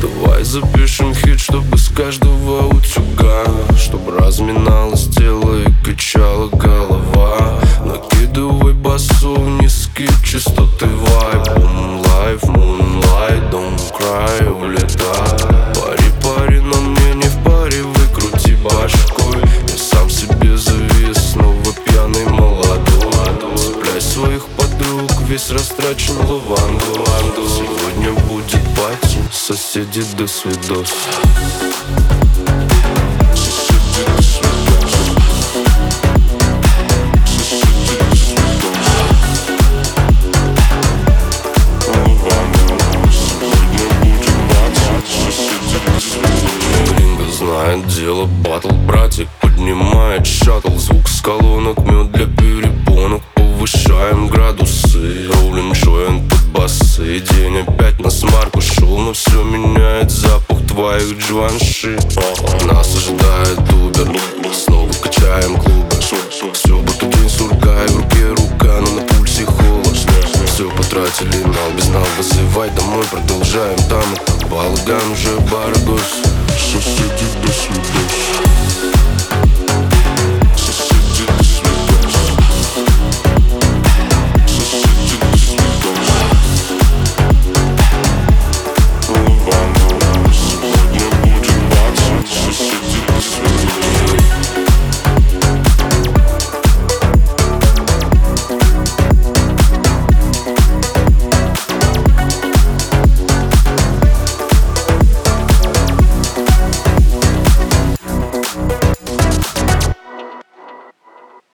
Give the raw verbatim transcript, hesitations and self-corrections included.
Давай запишем хит, чтобы с каждого утюга, чтобы разминалось тело и качала голова. Накидывай басу, низкие частоты вайб. Boom life, moonlight, don't cry, улетай. Пари, пари, но мне не в паре, выкрути башкой. Я сам себе завис, снова пьяный молодой. Цепляй своих подруг, весь растрачен лаванду. Сегодня будет пати, соседи до свидос. Знает дело, батл, братик поднимает шаттл. Звук с колонок, мед для перепонок. Повышаем градусы, роллин джойнт под басы. День опять на смарку шел, но все меняет запах твоих джванши. Нас ожидает Убер, снова качаем клубы. Все будто день сурка, и в руке рука, но на пульсе холод. Все потратили, нал без нал, вызывай домой. Продолжаем там, это балаган, уже барагос. Соседи до свидос.